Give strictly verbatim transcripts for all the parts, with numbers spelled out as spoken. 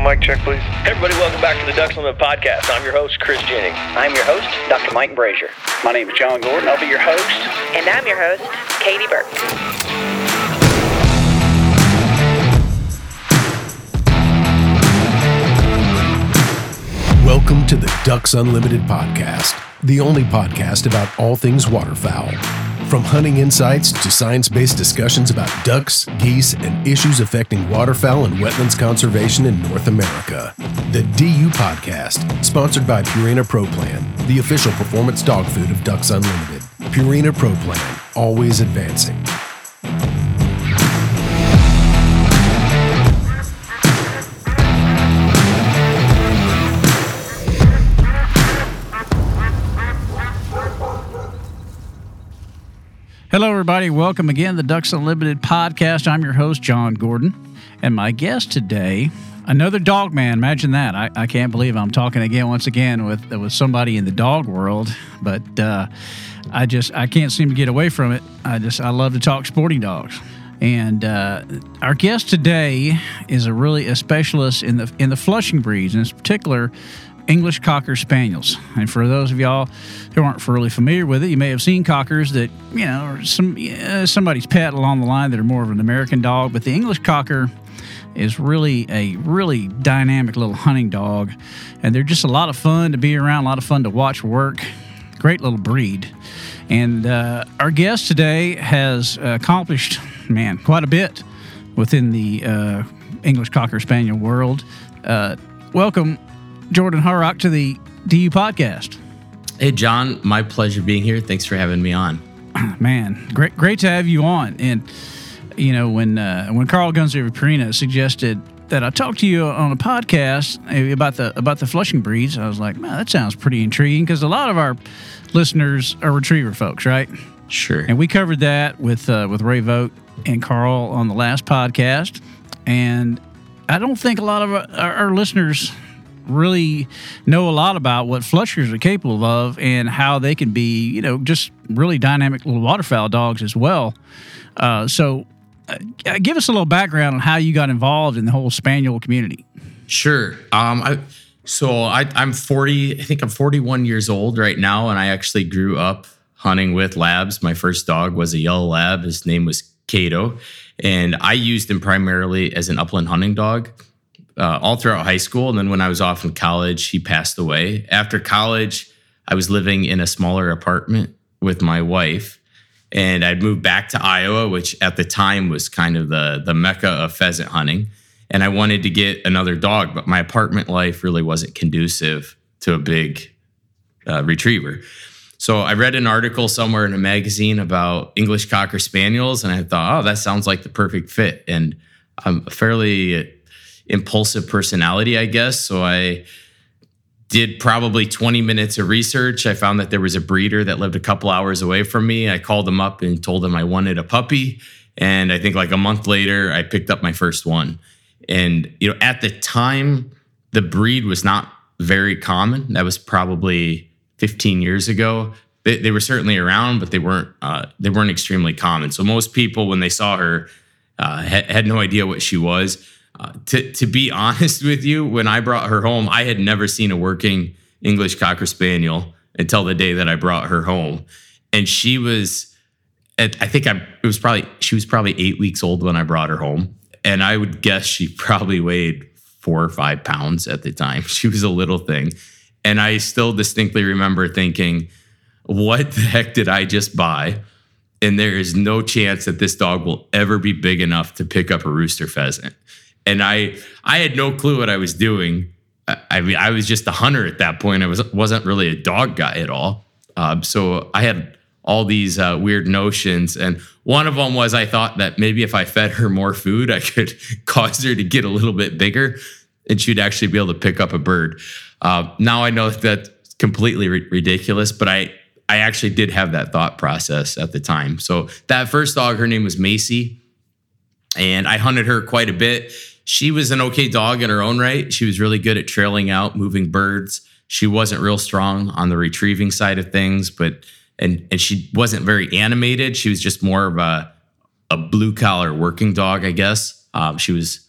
mic check, please. Hey everybody, welcome back to the Ducks Unlimited podcast. I'm your host, Chris Jennings. I'm your host, Doctor Mike Brazier. My name is John Gordon. I'll be your host. And I'm your host, Katie Burke. Welcome to the Ducks Unlimited podcast, the only podcast about all things waterfowl. From hunting insights to science-based discussions about ducks, geese, and issues affecting waterfowl and wetlands conservation in North America. The D U Podcast, sponsored by Purina Pro Plan, the official performance dog food of Ducks Unlimited. Purina Pro Plan, always advancing. Hello, everybody. Welcome again to the Ducks Unlimited podcast. I'm your host, John Gordon, and my guest today, another dog man. Imagine that. I, I can't believe I'm talking again, once again, with with somebody in the dog world, but uh, I just I can't seem to get away from it. I just I love to talk sporting dogs, and uh, our guest today is a really a specialist in the in the Flushing breeds, and in particular, English Cocker Spaniels. And for those of y'all who aren't really familiar with it, you may have seen Cockers that, you know, are some uh, somebody's pet along the line that are more of an American dog. But the English Cocker is really a really dynamic little hunting dog. And they're just a lot of fun to be around, a lot of fun to watch work. Great little breed. And uh, our guest today has accomplished, man, quite a bit within the uh, English Cocker Spaniel world. Uh, welcome, Jordan Harrock, to the D U podcast. Hey, John, my pleasure being here. Thanks for having me on. Man, great, great to have you on. And you know, when uh, when Carl Gunzer of Purina suggested that I talk to you on a podcast about the about the Flushing breeds, I was like, man, that sounds pretty intriguing, because a lot of our listeners are retriever folks, right? Sure. And we covered that with uh, with Ray Vogt and Carl on the last podcast, and I don't think a lot of our, our listeners really know a lot about what Flushers are capable of and how they can be, you know, just really dynamic little waterfowl dogs as well. Uh, so uh, give us a little background on how you got involved in the whole Spaniel community. Sure. Um, I, so I, I'm forty, I think I'm forty-one years old right now, and I actually grew up hunting with labs. My first dog was a yellow lab. His name was Cato, and I used him primarily as an upland hunting dog. Uh, all throughout high school. And then when I was off in college, he passed away. After college, I was living in a smaller apartment with my wife, and I'd moved back to Iowa, which at the time was kind of the, the mecca of pheasant hunting. And I wanted to get another dog, but my apartment life really wasn't conducive to a big uh, retriever. So I read an article somewhere in a magazine about English Cocker Spaniels, and I thought, oh, that sounds like the perfect fit. And I'm fairly impulsive personality, I guess. So I did probably twenty minutes of research. I found that there was a breeder that lived a couple hours away from me. I called him up and told him I wanted a puppy. And I think like a month later, I picked up my first one. And, you know, at the time, the breed was not very common. That was probably fifteen years ago. They, they were certainly around, but they weren't uh, they weren't extremely common. So most people, when they saw her, uh, had, had no idea what she was. Uh, to to be honest with you, when I brought her home, I had never seen a working English Cocker Spaniel until the day that I brought her home. And she was, at, I think I it was probably she was probably eight weeks old when I brought her home, and I would guess she probably weighed four or five pounds at the time. She was a little thing, and I still distinctly remember thinking, "What the heck did I just buy?" And there is no chance that this dog will ever be big enough to pick up a rooster pheasant. And I I had no clue what I was doing. I, I mean, I was just a hunter at that point. I was, wasn't really a dog guy at all. Um, so I had all these uh, weird notions. And one of them was I thought that maybe if I fed her more food, I could cause her to get a little bit bigger and she'd actually be able to pick up a bird. Uh, now I know that that's completely ri- ridiculous, but I, I actually did have that thought process at the time. So that first dog, her name was Macy, and I hunted her quite a bit. She was an okay dog in her own right. She was really good at trailing out, moving birds. She wasn't real strong on the retrieving side of things, but and and she wasn't very animated. She was just more of a a blue collar working dog, I guess. Um, she was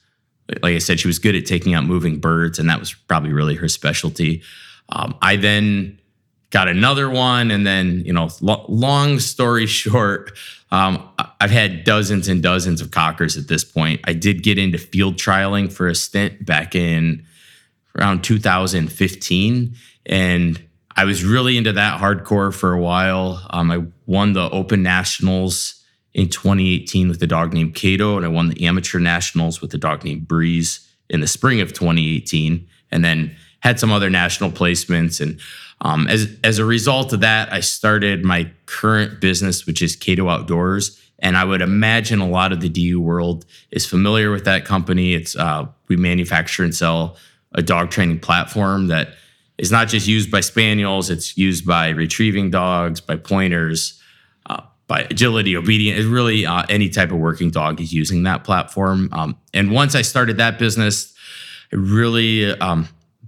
like I said, she was good at taking out moving birds, and that was probably really her specialty. Um, I then got another one, and then, you know, lo- long story short, um, I've had dozens and dozens of cockers at this point. I did get into field trialing for a stint back in around two thousand fifteen, and I was really into that hardcore for a while. Um, I won the Open Nationals in twenty eighteen with a dog named Kato, and I won the Amateur Nationals with a dog named Breeze in the spring of twenty eighteen, and then had some other national placements. And um, as as a result of that, I started my current business, which is Kato Outdoors. And I would imagine a lot of the D U world is familiar with that company. It's uh, we manufacture and sell a dog training platform that is not just used by spaniels. It's used by retrieving dogs, by pointers, uh, by agility, obedience. It's really uh, any type of working dog is using that platform. Um, and once I started that business, it really um,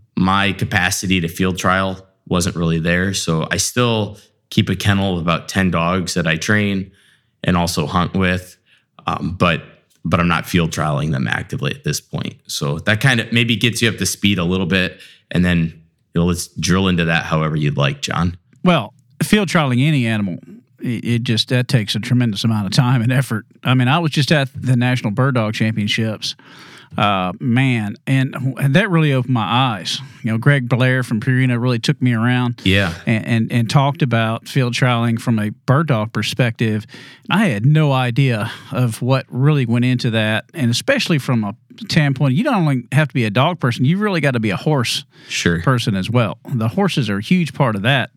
my capacity to field trial wasn't really there. So I still keep a kennel of about ten dogs that I train and also hunt with, um, but but I'm not field trialing them actively at this point. So that kind of maybe gets you up to speed a little bit, and then, you know, let's drill into that however you'd like, John. Well, field trialing any animal, it, it just that takes a tremendous amount of time and effort. I mean, I was just at the National Bird Dog Championships, uh, man, and that really opened my eyes. You know, Greg Blair from Purina really took me around, yeah, and, and and talked about field trialing from a bird dog perspective. I had no idea of what really went into that, and especially from a standpoint, you don't only have to be a dog person, you really got to be a horse sure. person as well. The horses are a huge part of that,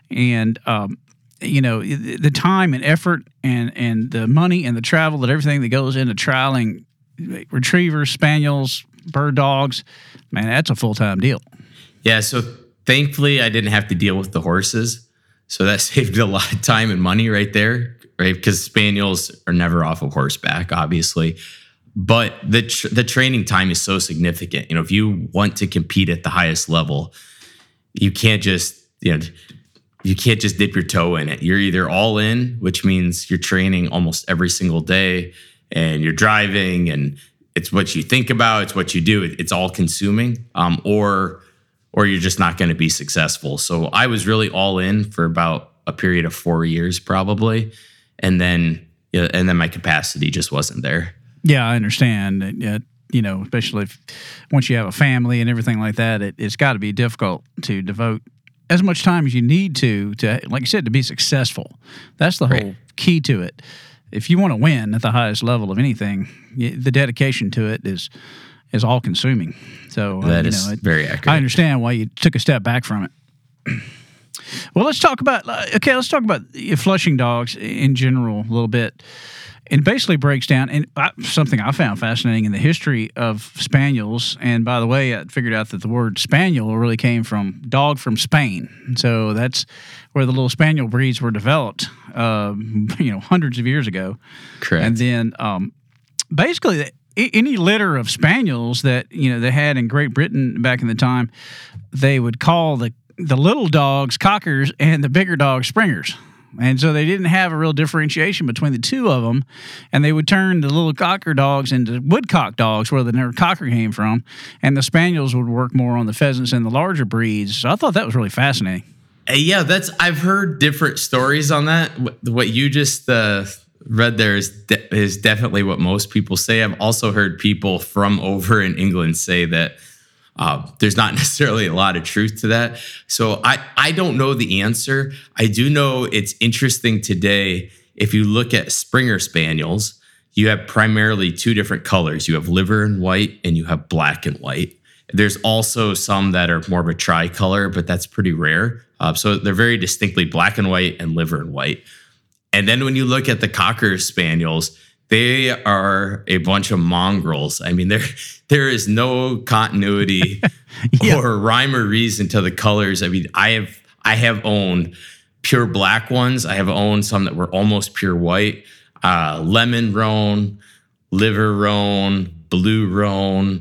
and um, you know, the time and effort and and the money and the travel, that everything that goes into trialing retrievers, spaniels, bird dogs, man, that's a full-time deal. Yeah, so thankfully I didn't have to deal with the horses. So that saved a lot of time and money right there, right? Because spaniels are never off of horseback, obviously. But the tr- the training time is so significant. You know, if you want to compete at the highest level, you can't just, you know, you can't just dip your toe in it. You're either all in, which means you're training almost every single day, and you're driving, and it's what you think about, it's what you do, it, it's all consuming, um, or or you're just not going to be successful. So I was really all in for about a period of four years probably, and then you know, and then my capacity just wasn't there. Yeah, I understand. Uh, you know, especially if once you have a family and everything like that, it, it's got to be difficult to devote as much time as you need to, to, like you said, to be successful. That's the Right. whole key to it. If you want to win at the highest level of anything, the dedication to it is is all consuming. So That uh, you is know, it, very accurate. I understand why you took a step back from it. Well, let's talk about okay. Let's talk about flushing dogs in general a little bit. It basically breaks down, and I, something I found fascinating in the history of spaniels. And by the way, I figured out that the word spaniel really came from dog from Spain. So that's where the little spaniel breeds were developed, um, you know, hundreds of years ago. Correct. And then um, basically, any litter of spaniels that you know they had in Great Britain back in the time, they would call the the little dogs cockers and the bigger dogs springers. And so they didn't have a real differentiation between the two of them, and they would turn the little cocker dogs into woodcock dogs, where the name cocker came from, and the spaniels would work more on the pheasants and the larger breeds. So I thought that was really fascinating. Yeah, that's I've heard different stories on that. What you just uh, read there is de- is definitely what most people say. I've also heard people from over in England say that Uh, there's not necessarily a lot of truth to that. So I, I don't know the answer. I do know it's interesting today. If you look at Springer Spaniels, you have primarily two different colors. You have liver and white, and you have black and white. There's also some that are more of a tricolor, but that's pretty rare. Uh, so they're very distinctly black and white and liver and white. And then when you look at the Cocker Spaniels, they are a bunch of mongrels. I mean, there there is no continuity yeah. or rhyme or reason to the colors. I mean, I have I have owned pure black ones. I have owned some that were almost pure white. Uh, lemon roan, liver roan, blue roan,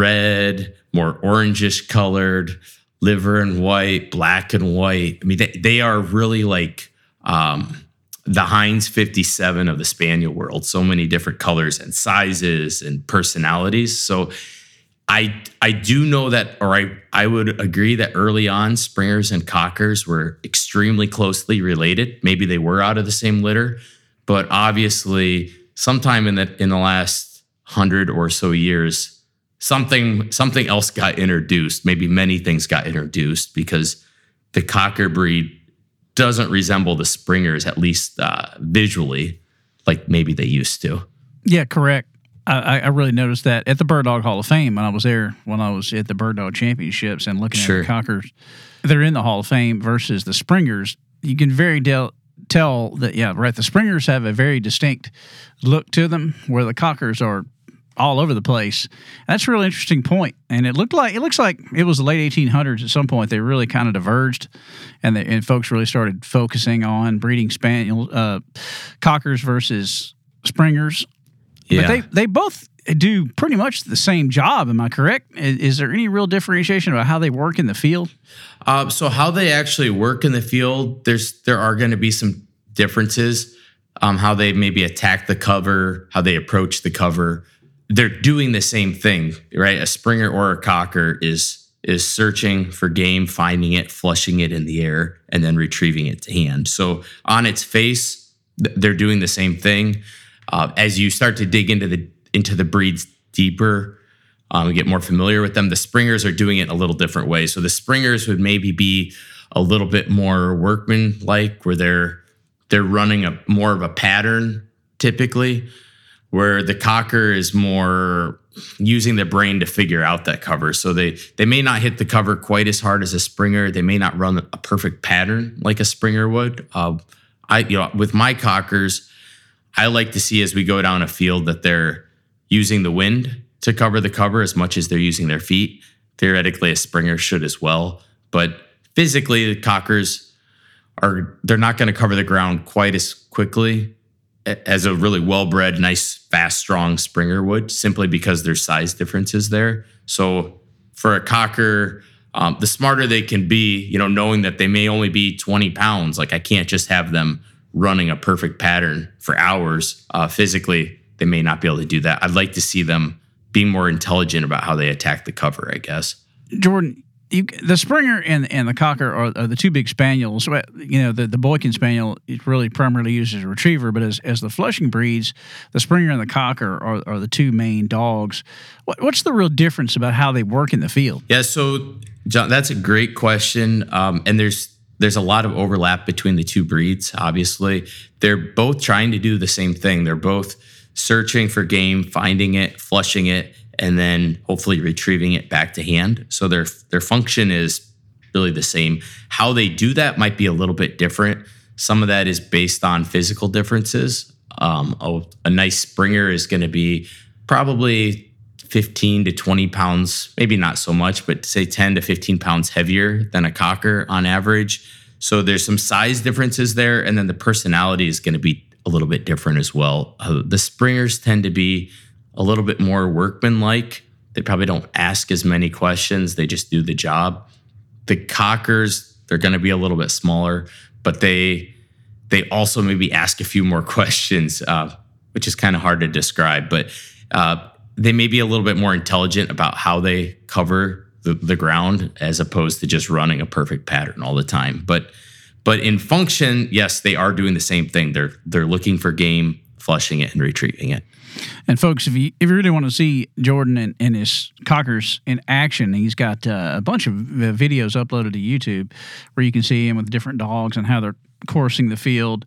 red, more orangish colored, liver and white, black and white. I mean, they, they are really like um, the Heinz fifty-seven of the spaniel world. So many different colors and sizes and personalities. So I I do know that, or I, I would agree that early on, Springers and Cockers were extremely closely related. Maybe they were out of the same litter, but obviously sometime in the in the last hundred or so years, something something else got introduced. Maybe many things got introduced because the Cocker breed doesn't resemble the Springers, at least uh, visually, like maybe they used to. Yeah, correct. I, I really noticed that at the Bird Dog Hall of Fame when I was there, when I was at the Bird Dog Championships and looking Sure. at the Cockers. They're in the Hall of Fame versus the Springers. You can very del- tell that, yeah, right, the Springers have a very distinct look to them where the Cockers are all over the place. That's a really interesting point. And it looked like it looks like it was the late eighteen hundreds at some point. They really kind of diverged, and, they, and folks really started focusing on breeding spaniel uh, Cockers versus Springers. Yeah. But they, they both do pretty much the same job. Am I correct? Is, is there any real differentiation about how they work in the field? Uh, so how they actually work in the field, there's there are going to be some differences. Um, how they maybe attack the cover, how they approach the cover. They're doing the same thing, right? A Springer or a Cocker is is searching for game, finding it, flushing it in the air, and then retrieving it to hand. So on its face, th- they're doing the same thing. Uh, as you start to dig into the into the breeds deeper, um, and get more familiar with them, the Springers are doing it in a little different way. So the Springers would maybe be a little bit more workman-like, where they're they're running a more of a pattern typically, where the Cocker is more using their brain to figure out that cover. So they they may not hit the cover quite as hard as a Springer. They may not run a perfect pattern like a Springer would. Uh, I you know with my Cockers, I like to see as we go down a field that they're using the wind to cover the cover as much as they're using their feet. Theoretically, a Springer should as well. But physically, the Cockers are they're not going to cover the ground quite as quickly as a really well-bred, nice, fast, strong Springer would, simply because there's size differences there. So for a Cocker, um, the smarter they can be, you know, knowing that they may only be twenty pounds, like I can't just have them running a perfect pattern for hours. Uh, physically, they may not be able to do that. I'd like to see them being more intelligent about how they attack the cover, I guess. Jordan, you, the Springer and and the Cocker are, are the two big spaniels. You know, the, the Boykin Spaniel is really primarily used as a retriever, but as, as the flushing breeds, the Springer and the Cocker are, are the two main dogs. What, what's the real difference about how they work in the field? Yeah, so, John, that's a great question. Um, and there's There's a lot of overlap between the two breeds, obviously. They're both trying to do the same thing. They're both searching for game, finding it, flushing it, and then hopefully retrieving it back to hand. So their their function is really the same. How they do that might be a little bit different. Some of that is based on physical differences. Um, a, a nice Springer is going to be probably fifteen to twenty pounds, maybe not so much, but say ten to fifteen pounds heavier than a Cocker on average. So there's some size differences there. And then the personality is going to be a little bit different as well. Uh, the Springers tend to be a little bit more workmanlike. They probably don't ask as many questions. They just do the job. The Cockers, they're going to be a little bit smaller, but they, they also maybe ask a few more questions, uh, which is kind of hard to describe, but, uh, they may be a little bit more intelligent about how they cover the, the ground as opposed to just running a perfect pattern all the time. But but in function, yes, they are doing the same thing. They're they're looking for game, flushing it, and retrieving it. And folks, if you if you really want to see Jordan and, and his Cockers in action, he's got uh, a bunch of videos uploaded to YouTube where you can see him with different dogs and how they're coursing the field.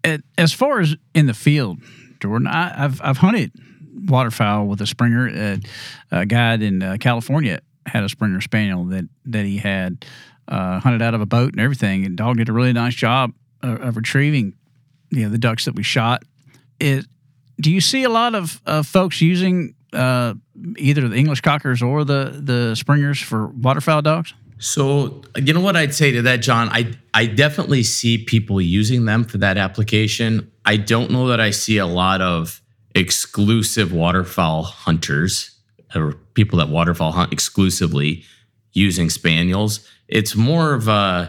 As far as in the field, Jordan, I, I've I've hunted waterfowl with a Springer. Uh, a guy in uh, California had a Springer Spaniel that that he had uh, hunted out of a boat and everything. And dog did a really nice job of, of retrieving, you know, the ducks that we shot. It, do you see a lot of uh, folks using uh, either the English Cockers or the the Springers for waterfowl dogs? So, you know what I'd say to that, John? I I definitely see people using them for that application. I don't know that I see a lot of exclusive waterfowl hunters or people that waterfowl hunt exclusively using spaniels. It's more of a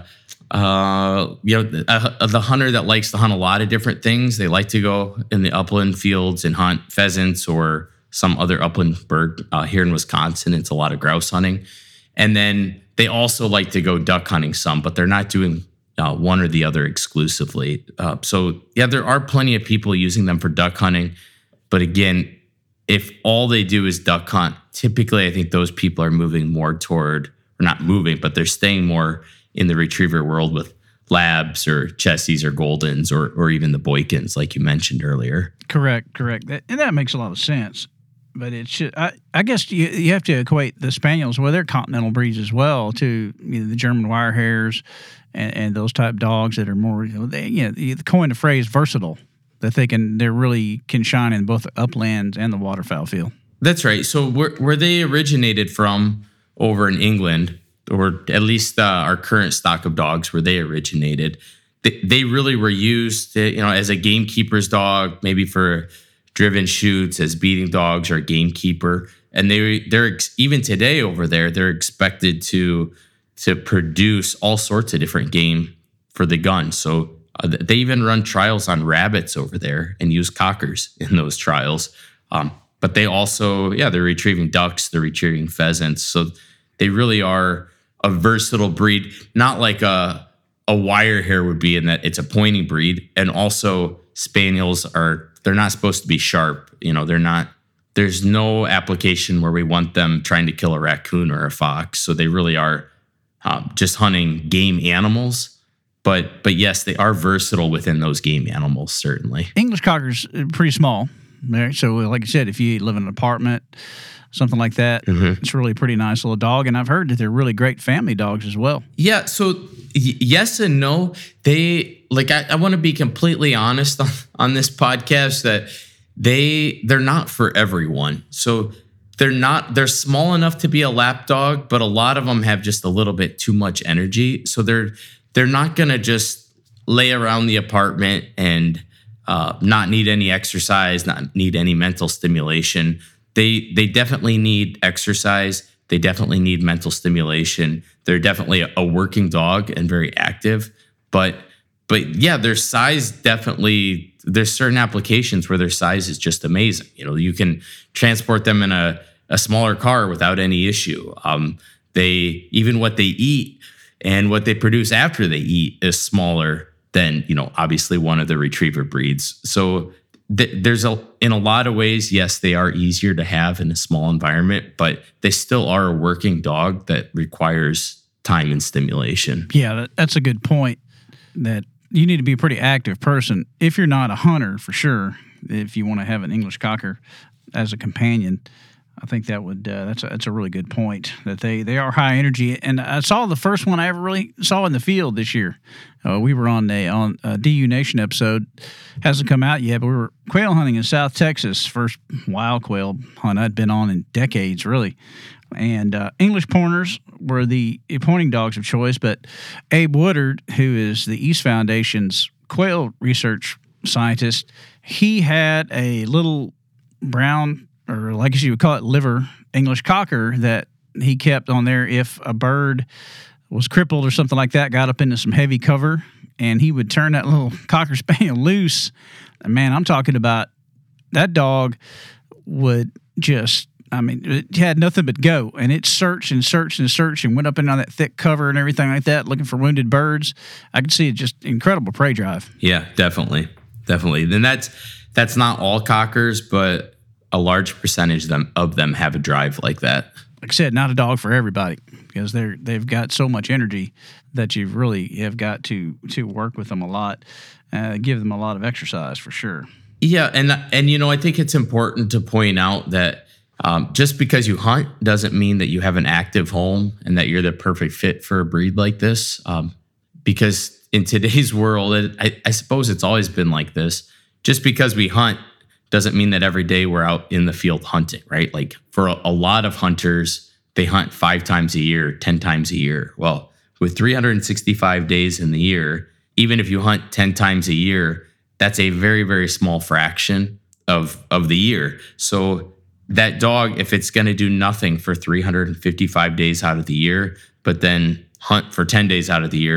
uh, you know, uh, the hunter that likes to hunt a lot of different things. They like to go in the upland fields and hunt pheasants or some other upland bird. Uh, here in Wisconsin, it's a lot of grouse hunting. And then they also like to go duck hunting some, but they're not doing uh, one or the other exclusively. Uh, so yeah, there are plenty of people using them for duck hunting. But again, if all they do is duck hunt, typically I think those people are moving more toward, or not moving, but they're staying more in the retriever world with labs or Chessies or Goldens or or even the Boykins, like you mentioned earlier. Correct, correct. That, and that makes a lot of sense. But it should, I, I guess you, you have to equate the Spaniels, well, they're continental breeds as well, to you know, the German wire hairs and, and those type dogs that are more, you know, they, you know, you coined the phrase versatile, that they can, they really can shine in both the uplands and the waterfowl field. That's right. So where, where they originated from over in England, or at least uh, our current stock of dogs, where they originated, they, they really were used to, you know, as a gamekeeper's dog, maybe for driven shoots, as beating dogs or a gamekeeper. And they, they're even today over there, they're expected to, to produce all sorts of different game for the gun. So uh, they even run trials on rabbits over there and use cockers in those trials. Um, but they also, yeah, they're retrieving ducks, they're retrieving pheasants. So they really are a versatile breed, not like a, a wire hair would be in that it's a pointing breed. And also Spaniels are, they're not supposed to be sharp. You know, they're not, there's no application where we want them trying to kill a raccoon or a fox. So they really are um, just hunting game animals. But, but yes, they are versatile within those game animals, certainly. English Cocker's pretty small. Right? So like I said, if you live in an apartment, something like that, mm-hmm. It's really a pretty nice little dog. And I've heard that they're really great family dogs as well. Yeah. So y- yes and no. They, like, I, I want to be completely honest on, on this podcast that they, they're not for everyone. So they're not, they're small enough to be a lap dog, but a lot of them have just a little bit too much energy. So they're, they're not going to just lay around the apartment and uh, not need any exercise, not need any mental stimulation. They they definitely need exercise. They definitely need mental stimulation. They're definitely a, a working dog and very active. But but yeah, their size definitely, there's certain applications where their size is just amazing. You know, you can transport them in a, a smaller car without any issue. Um, they even what they eat and what they produce after they eat is smaller than, you know, obviously one of the retriever breeds. So th- there's a, in a lot of ways, yes, they are easier to have in a small environment, but they still are a working dog that requires time and stimulation. Yeah, that, that's a good point, that you need to be a pretty active person. If you're not a hunter, for sure, if you want to have an English Cocker as a companion, I think that would uh, that's a, that's a really good point, that they, they are high energy. And I saw the first one I ever really saw in the field this year. Uh, we were on a on a D U Nation episode, hasn't come out yet, but we were quail hunting in South Texas, first wild quail hunt I'd been on in decades, really. And uh, English pointers were the pointing dogs of choice, but Abe Woodard, who is the East Foundation's quail research scientist, he had a little brown, or like as you would call it, liver English Cocker that he kept on there if a bird was crippled or something like that, got up into some heavy cover, and he would turn that little Cocker Spaniel loose. And man, I'm talking about that dog would just, I mean, it had nothing but go, and it searched and searched and searched and went up and on that thick cover and everything like that, looking for wounded birds. I could see it, just incredible prey drive. Yeah, definitely. Definitely. Then that's, that's not all Cockers, but a large percentage of them, of them have a drive like that. Like I said, not a dog for everybody, because they're they've got so much energy that you really have got to to work with them a lot, uh, give them a lot of exercise for sure. Yeah, and and you know, I think it's important to point out that um, just because you hunt doesn't mean that you have an active home and that you're the perfect fit for a breed like this. Um, because in today's world, it, I, I suppose it's always been like this. Just because we hunt doesn't mean that every day we're out in the field hunting, right? Like for a, a lot of hunters, they hunt five times a year, ten times a year. Well, with three hundred sixty-five days in the year, even if you hunt ten times a year, that's a very, very small fraction of, of the year. So that dog, if it's going to do nothing for three hundred fifty-five days out of the year, but then hunt for ten days out of the year,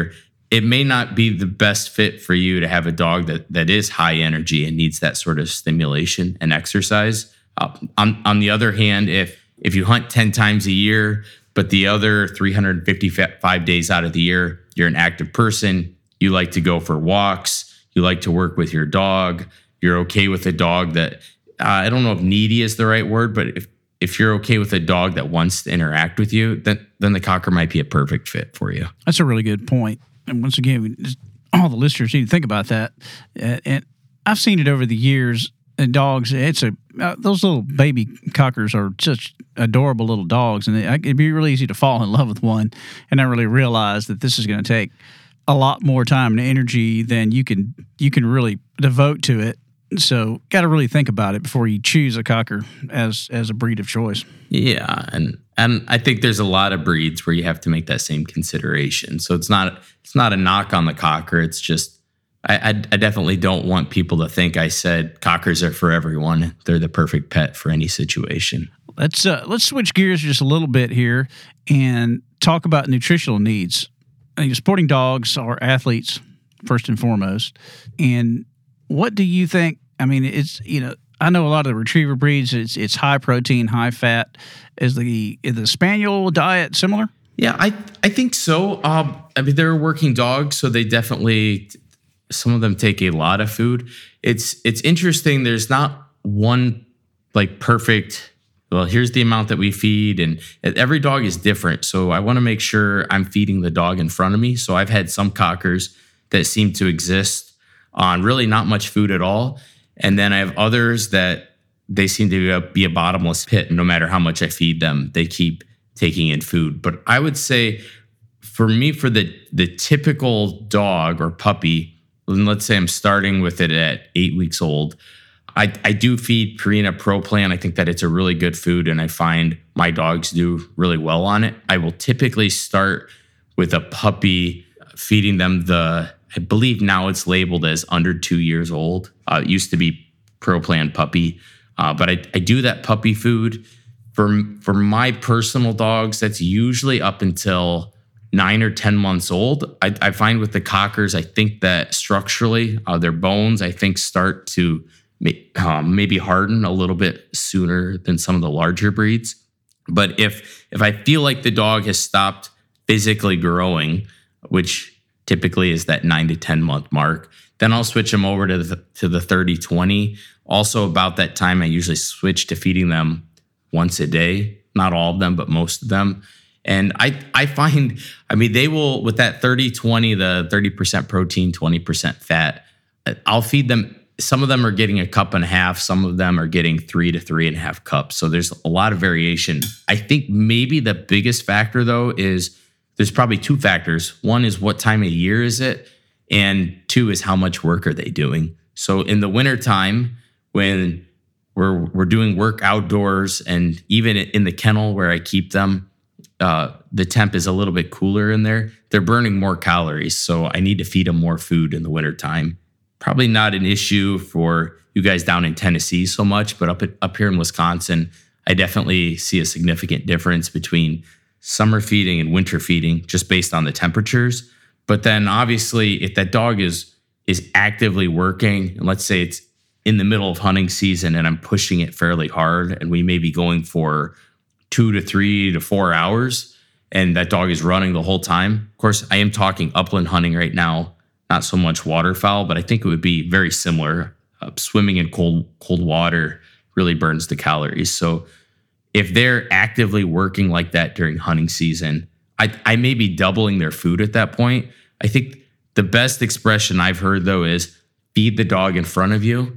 it may not be the best fit for you to have a dog that that is high energy and needs that sort of stimulation and exercise. Uh, on on the other hand, if if you hunt ten times a year, but the other three hundred fifty-five days out of the year, you're an active person, you like to go for walks, you like to work with your dog, you're okay with a dog that, uh, I don't know if needy is the right word, but if, if you're okay with a dog that wants to interact with you, then, then the Cocker might be a perfect fit for you. That's a really good point. And once again, we just, all the listeners need to think about that. Uh, and I've seen it over the years. And dogs, it's a uh, those little baby Cockers are such adorable little dogs, and it, it'd be really easy to fall in love with one and not really realize that this is going to take a lot more time and energy than you can you can really devote to it. So, got to really think about it before you choose a Cocker as as a breed of choice. Yeah, and and I think there's a lot of breeds where you have to make that same consideration. So it's not it's not a knock on the Cocker. It's just I, I, I definitely don't want people to think I said Cockers are for everyone. They're the perfect pet for any situation. Let's uh, let's switch gears just a little bit here and talk about nutritional needs. I mean, sporting dogs are athletes first and foremost. And what do you think? I mean, it's you know I know a lot of the retriever breeds. It's it's high protein, high fat. Is the is the Spaniel diet similar? Yeah, I I think so. Um, I mean, they're working dogs, so they definitely. Some of them take a lot of food. It's it's interesting. There's not one like perfect, well, here's the amount that we feed. And every dog is different. So I want to make sure I'm feeding the dog in front of me. So I've had some Cockers that seem to exist on really not much food at all. And then I have others that they seem to be a bottomless pit. No matter how much I feed them, they keep taking in food. But I would say for me, for the the typical dog or puppy, and let's say I'm starting with it at eight weeks old, I, I do feed Purina Pro Plan. I think that it's a really good food, and I find my dogs do really well on it. I will typically start with a puppy, feeding them the, I believe now it's labeled as under two years old. Uh, it used to be Pro Plan puppy, uh, but I, I do that puppy food. For, for my personal dogs, that's usually up until nine or ten months old. I, I find with the Cockers, I think that structurally, uh, their bones, I think, start to may, um, maybe harden a little bit sooner than some of the larger breeds. But if if I feel like the dog has stopped physically growing, which typically is that nine to ten month mark, then I'll switch them over to the, to the thirty twenty. Also, about that time, I usually switch to feeding them once a day. Not all of them, but most of them. And I I find, I mean, they will, with that thirty twenty, the thirty percent protein, twenty percent fat, I'll feed them. Some of them are getting a cup and a half. Some of them are getting three to three and a half cups. So there's a lot of variation. I think maybe the biggest factor, though, is there's probably two factors. One is what time of year is it? And two is how much work are they doing? So in the wintertime, when we're, we're doing work outdoors, and even in the kennel where I keep them, Uh, the temp is a little bit cooler in there, they're burning more calories. So I need to feed them more food in the wintertime. Probably not an issue for you guys down in Tennessee so much, but up, at, up here in Wisconsin, I definitely see a significant difference between summer feeding and winter feeding just based on the temperatures. But then obviously if that dog is is actively working, and let's say it's in the middle of hunting season and I'm pushing it fairly hard and we may be going for two to three to four hours, and that dog is running the whole time. Of course, I am talking upland hunting right now, not so much waterfowl, but I think it would be very similar. Uh, swimming in cold cold water really burns the calories. So if they're actively working like that during hunting season, I, I may be doubling their food at that point. I think the best expression I've heard, though, is feed the dog in front of you.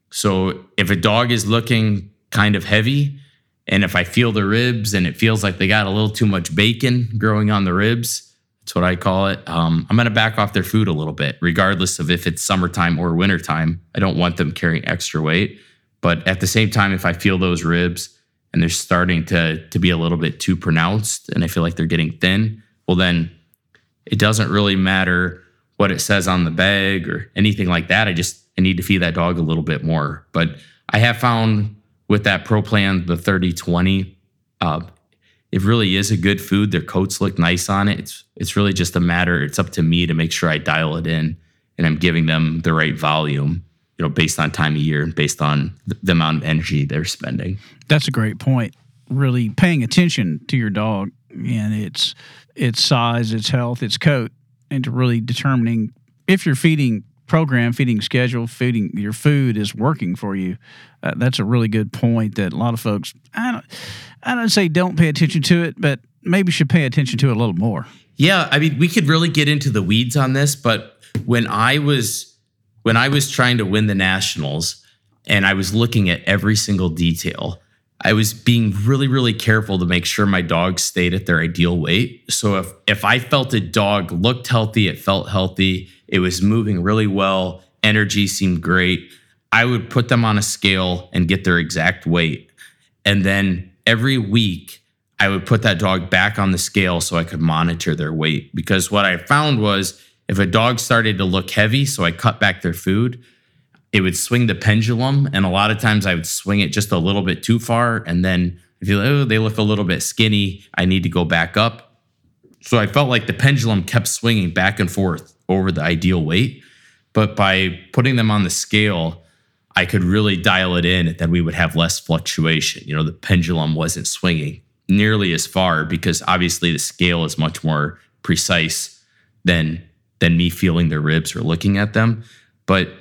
So if a dog is looking kind of heavy, and if I feel the ribs and it feels like they got a little too much bacon growing on the ribs, that's what I call it, um, I'm going to back off their food a little bit, regardless of if it's summertime or wintertime. I don't want them carrying extra weight. But at the same time, if I feel those ribs and they're starting to, to be a little bit too pronounced and I feel like they're getting thin, well, then it doesn't really matter what it says on the bag or anything like that. I just I need to feed that dog a little bit more. But I have found with that Pro Plan, the thirty twenty, uh, it really is a good food. Their coats look nice on it. It's it's really just a matter, it's up to me to make sure I dial it in and I'm giving them the right volume, you know, based on time of year and based on the, the amount of energy they're spending. That's a great point. Really paying attention to your dog and its its size, its health, its coat, and to really determining if your feeding program, feeding schedule, feeding your food is working for you. Uh, that's a really good point that a lot of folks, I don't, I don't say don't pay attention to it, but maybe should pay attention to it a little more. Yeah, I mean, we could really get into the weeds on this, but when I was when I was trying to win the nationals and I was looking at every single detail, I was being really, really careful to make sure my dogs stayed at their ideal weight. So if if I felt a dog looked healthy, it felt healthy, it was moving really well, energy seemed great, I would put them on a scale and get their exact weight. And then every week, I would put that dog back on the scale so I could monitor their weight. Because what I found was if a dog started to look heavy, so I cut back their food, it would swing the pendulum. And a lot of times I would swing it just a little bit too far. And then if you oh, they look a little bit skinny, I need to go back up. So I felt like the pendulum kept swinging back and forth over the ideal weight. But by putting them on the scale, I could really dial it in, and then we would have less fluctuation. You know, the pendulum wasn't swinging nearly as far because obviously the scale is much more precise than than me feeling their ribs or looking at them. But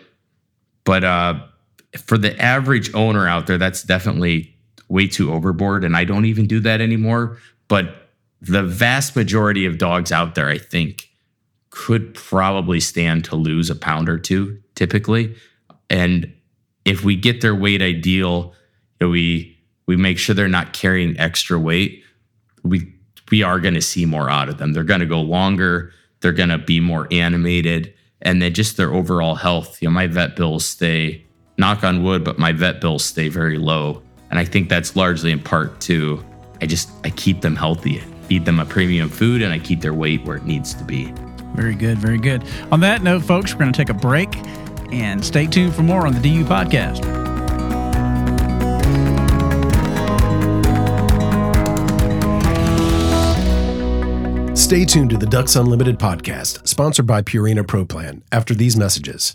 but uh, for the average owner out there, that's definitely way too overboard, and I don't even do that anymore. But the vast majority of dogs out there, I think, could probably stand to lose a pound or two typically. And if we get their weight ideal, you know, we we make sure they're not carrying extra weight, we we are going to see more out of them. They're going to go longer. They're going to be more animated. And then just their overall health. You know, my vet bills stay, knock on wood, but my vet bills stay very low. And I think that's largely in part to, I just, I keep them healthy, feed them a premium food, and I keep their weight where it needs to be. Very good, very good. On that note, folks, we're going to take a break and stay tuned for more on the D U Podcast. Stay tuned to the Ducks Unlimited Podcast, sponsored by Purina Pro Plan, after these messages.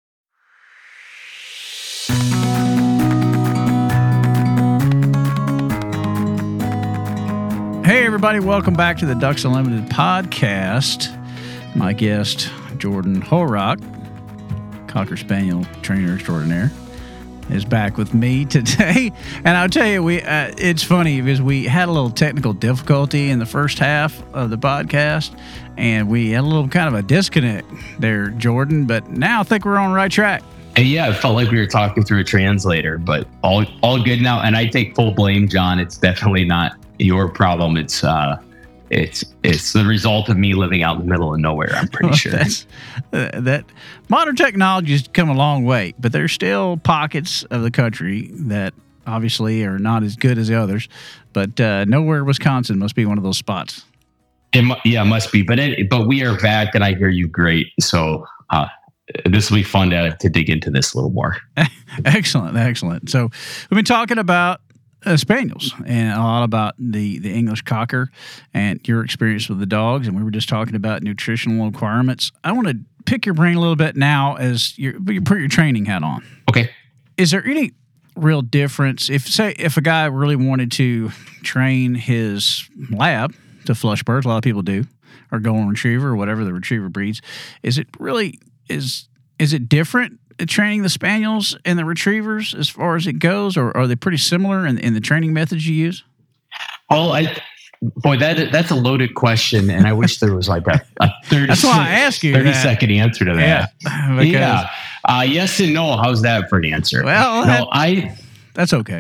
Hey, everybody. Welcome back to the Ducks Unlimited Podcast. My guest, Jordan Horrock, Cocker Spaniel trainer extraordinaire, is back with me today. And I'll tell you, we uh, it's funny because we had a little technical difficulty in the first half of the podcast, and we had a little kind of a disconnect there, Jordan. But now I think we're on the right track. And yeah, it felt like we were talking through a translator, but all all good now. And I take full blame, John. It's definitely not your problem. It's uh, it's it's the result of me living out in the middle of nowhere, I'm pretty well, sure. That's, uh, that modern technology has come a long way, but there's still pockets of the country that obviously are not as good as the others. But uh, nowhere Wisconsin must be one of those spots. It mu- yeah, it must be. But it, but we are back, and I hear you great. So uh, this will be fun to, to dig into this a little more. Excellent, excellent. So we've been talking about Uh, spaniels and a lot about the, the English Cocker and your experience with the dogs. And we were just talking about nutritional requirements. I want to pick your brain a little bit now as you you put your training hat on. Okay. Is there any real difference if, say, if a guy really wanted to train his lab to flush birds, a lot of people do, or golden retriever or whatever the retriever breeds, is it really, is is it different training the spaniels and the retrievers as far as it goes, or are they pretty similar in, in the training methods you use? Well, I, boy, that that's a loaded question, and I wish there was like a, a thirty. That's why I ask you thirty that. second answer to that. Yeah, yeah. Uh, yes and no. How's that for an answer? Well, no, that, I. That's okay.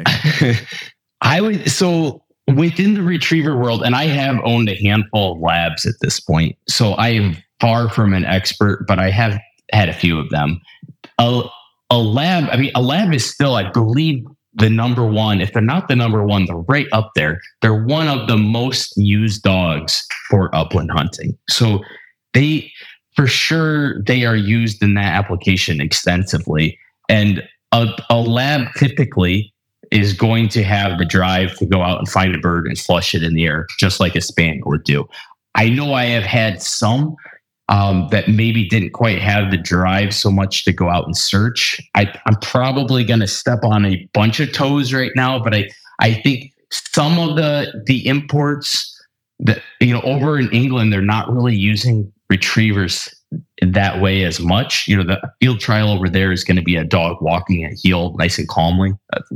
I would so within the retriever world, and I have owned a handful of labs at this point, so I am far from an expert, but I have had a few of them. A, a lab, I mean, a lab is still, I believe, the number one. If they're not the number one, they're right up there. They're one of the most used dogs for upland hunting. So they, for sure, they are used in that application extensively. And a, a lab typically is going to have the drive to go out and find a bird and flush it in the air, just like a spaniel would do. I know I have had some um, that maybe didn't quite have the drive so much to go out and search. I, I'm probably going to step on a bunch of toes right now, but I, I think some of the the imports that, you know, over in England, they're not really using retrievers that way as much. You know, the field trial over there is going to be a dog walking at heel nice and calmly.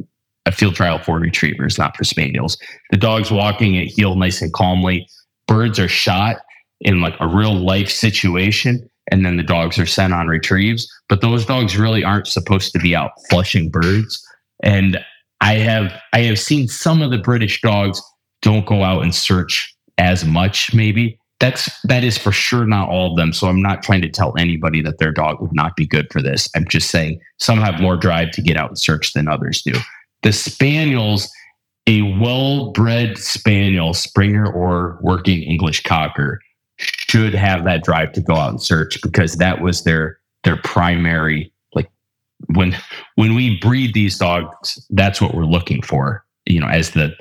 A field trial for retrievers, not for spaniels. The dog's walking at heel nice and calmly. Birds are shot in like a real life situation, and then the dogs are sent on retrieves. But those dogs really aren't supposed to be out flushing birds. And I have I have seen some of the British dogs don't go out and search as much, maybe. That's that is for sure not all of them. So I'm not trying to tell anybody that their dog would not be good for this. I'm just saying some have more drive to get out and search than others do. The spaniels, a well-bred spaniel, Springer or working English cocker, should have that drive to go out and search, because that was their their primary, like when when we breed these dogs, that's what we're looking for, you know, as the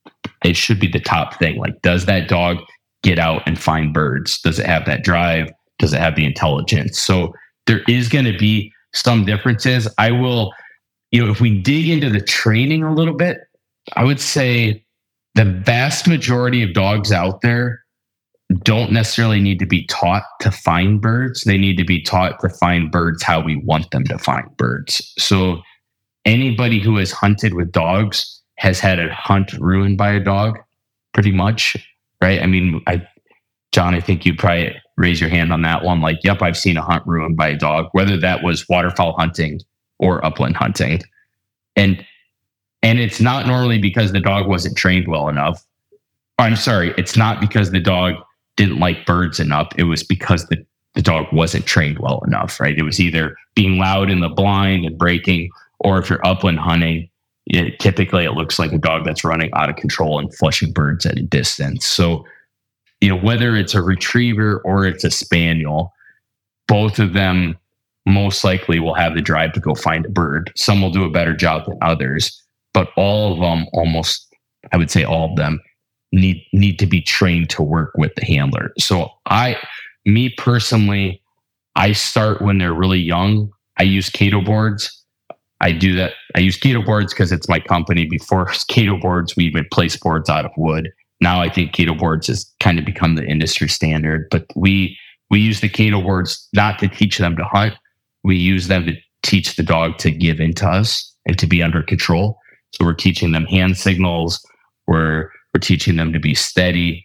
it should be the top thing. Like, does that dog get out and find birds? Does it have that drive? Does it have the intelligence? So there is going to be some differences. I will, you know, if we dig into the training a little bit, I would say the vast majority of dogs out there don't necessarily need to be taught to find birds. They need to be taught to find birds how we want them to find birds. So anybody who has hunted with dogs has had a hunt ruined by a dog, pretty much, right? I mean, I, John, I think you'd probably raise your hand on that one. Like, yep, I've seen a hunt ruined by a dog, whether that was waterfowl hunting or upland hunting. And and it's not normally because the dog wasn't trained well enough. I'm sorry, it's not because the dog didn't like birds enough. It was because the, the dog wasn't trained well enough, right? It was either being loud in the blind and breaking, or if you're upland hunting, it, typically it looks like a dog that's running out of control and flushing birds at a distance. So, you know, whether it's a retriever or it's a spaniel, both of them most likely will have the drive to go find a bird. Some will do a better job than others, but all of them, almost, I would say all of them, need need to be trained to work with the handler. So I, me personally, I start when they're really young. I use Kato boards. I do that. I use Kato boards because it's my company. Before Kato boards, we would place boards out of wood. Now I think Kato boards has kind of become the industry standard, but we we use the Kato boards not to teach them to hunt. We use them to teach the dog to give in to us and to be under control. So we're teaching them hand signals. We're we're teaching them to be steady.